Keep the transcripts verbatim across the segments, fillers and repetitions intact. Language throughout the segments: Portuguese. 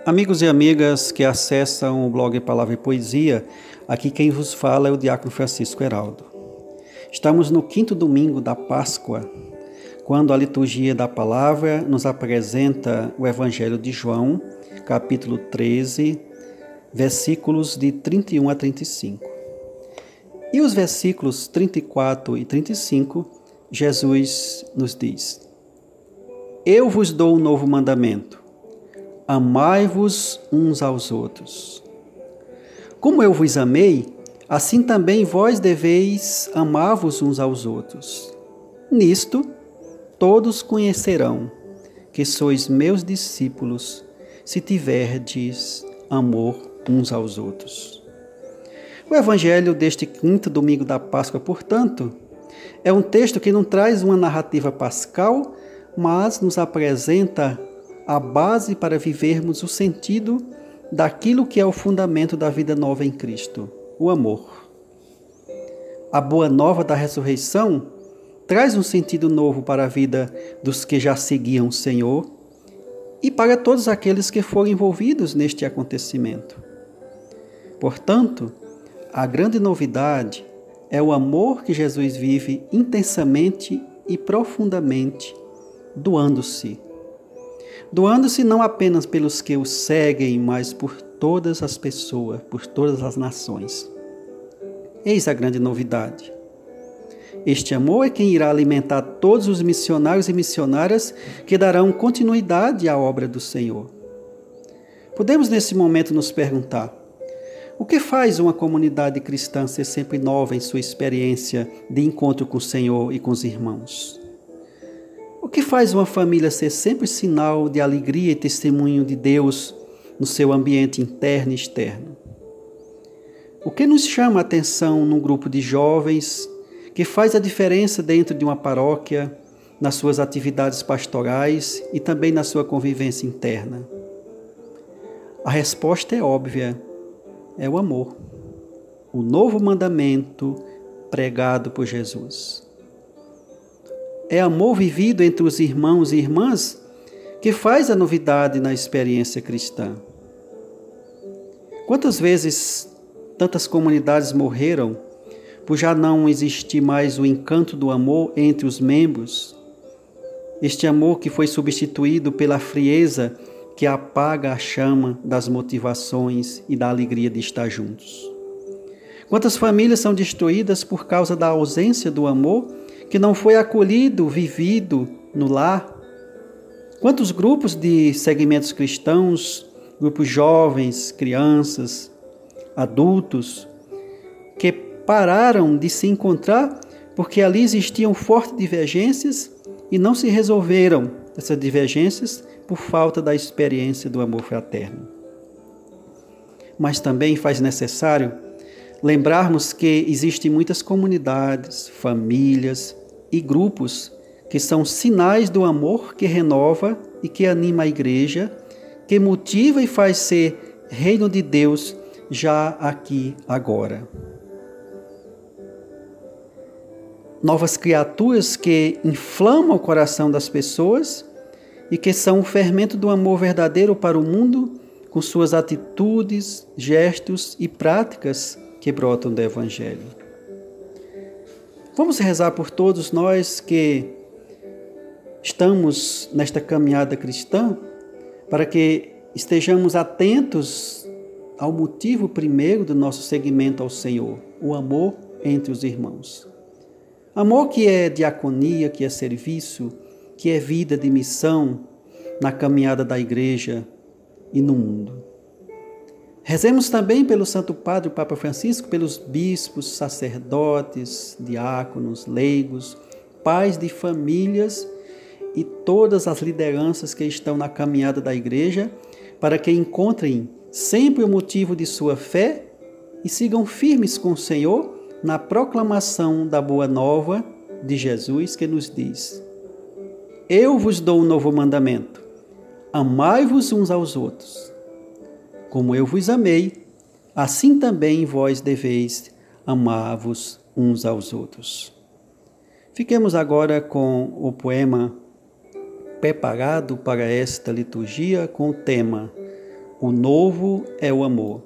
Amigos e amigas que acessam o blog Palavra e Poesia, aqui quem vos fala é o diácono Francisco Heraldo. Estamos no quinto domingo da Páscoa, quando a liturgia da palavra nos apresenta o Evangelho de João, capítulo treze, versículos de trinta e um a trinta e cinco. E os versículos trinta e quatro e trinta e cinco, Jesus nos diz: Eu vos dou um novo mandamento, amai-vos uns aos outros. Como eu vos amei, assim também vós deveis amar-vos uns aos outros. Nisto, todos conhecerão que sois meus discípulos, se tiverdes amor uns aos outros. O Evangelho deste quinto domingo da Páscoa, portanto, é um texto que não traz uma narrativa pascal, mas nos apresenta a base para vivermos o sentido daquilo que é o fundamento da vida nova em Cristo, o amor. A boa nova da ressurreição traz um sentido novo para a vida dos que já seguiam o Senhor e para todos aqueles que foram envolvidos neste acontecimento. Portanto, a grande novidade é o amor que Jesus vive intensamente e profundamente, doando-se. Doando-se não apenas pelos que o seguem, mas por todas as pessoas, por todas as nações. Eis a grande novidade. Este amor é quem irá alimentar todos os missionários e missionárias que darão continuidade à obra do Senhor. Podemos nesse momento nos perguntar: o que faz uma comunidade cristã ser sempre nova em sua experiência de encontro com o Senhor e com os irmãos? O que faz uma família ser sempre sinal de alegria e testemunho de Deus no seu ambiente interno e externo? O que nos chama a atenção num grupo de jovens que faz a diferença dentro de uma paróquia, nas suas atividades pastorais e também na sua convivência interna? A resposta é óbvia, é o amor, o novo mandamento pregado por Jesus. É amor vivido entre os irmãos e irmãs que faz a novidade na experiência cristã. Quantas vezes tantas comunidades morreram por já não existir mais o encanto do amor entre os membros? Este amor que foi substituído pela frieza que apaga a chama das motivações e da alegria de estar juntos. Quantas famílias são destruídas por causa da ausência do amor que não foi acolhido, vivido no lar? Quantos grupos de segmentos cristãos, grupos jovens, crianças, adultos, que pararam de se encontrar porque ali existiam fortes divergências e não se resolveram essas divergências por falta da experiência do amor fraterno. Mas também faz necessário lembrarmos que existem muitas comunidades, famílias e grupos que são sinais do amor que renova e que anima a igreja, que motiva e faz ser reino de Deus já aqui, agora. Novas criaturas que inflamam o coração das pessoas e que são o fermento do amor verdadeiro para o mundo, com suas atitudes, gestos e práticas que brotam do Evangelho. Vamos rezar por todos nós que estamos nesta caminhada cristã, para que estejamos atentos ao motivo primeiro do nosso seguimento ao Senhor, o amor entre os irmãos. Amor que é diaconia, que é serviço, que é vida de missão na caminhada da igreja e no mundo. Rezemos também pelo Santo Padre, o Papa Francisco, pelos bispos, sacerdotes, diáconos, leigos, pais de famílias e todas as lideranças que estão na caminhada da igreja, para que encontrem sempre o motivo de sua fé e sigam firmes com o Senhor na proclamação da boa nova de Jesus, que nos diz: Eu vos dou um novo mandamento, amai-vos uns aos outros. Como eu vos amei, assim também vós deveis amar-vos uns aos outros. Fiquemos agora com o poema preparado para esta liturgia com o tema O novo é o amor.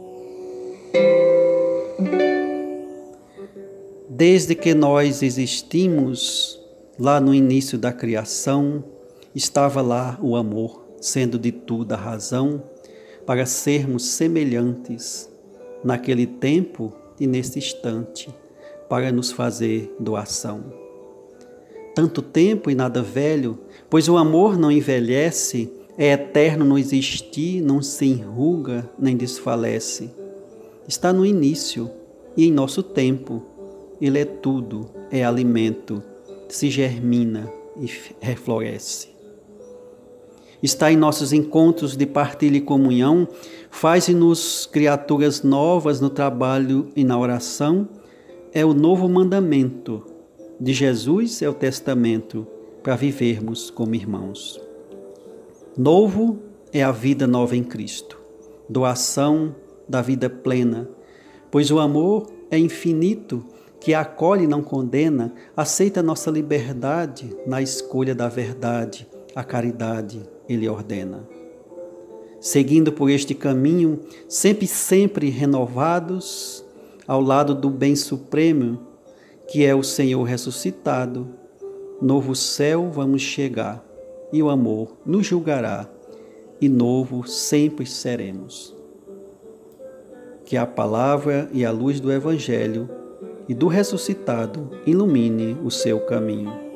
Desde que nós existimos, lá no início da criação, estava lá o amor, sendo de tudo a razão, para sermos semelhantes naquele tempo e neste instante, para nos fazer doação. Tanto tempo e nada velho, pois o amor não envelhece, é eterno no existir, não se enruga nem desfalece. Está no início e em nosso tempo, ele é tudo, é alimento, se germina e refloresce. Está em nossos encontros de partilha e comunhão, faz-nos criaturas novas no trabalho e na oração, é o novo mandamento de Jesus, é o testamento para vivermos como irmãos. Novo é a vida nova em Cristo, doação da vida plena, pois o amor é infinito, que acolhe e não condena, aceita nossa liberdade na escolha da verdade, a caridade ele ordena. Seguindo por este caminho, sempre, sempre renovados, ao lado do bem supremo, que é o Senhor ressuscitado, novo céu vamos chegar, e o amor nos julgará, e novo sempre seremos. Que a palavra e a luz do Evangelho e do ressuscitado ilumine o seu caminho.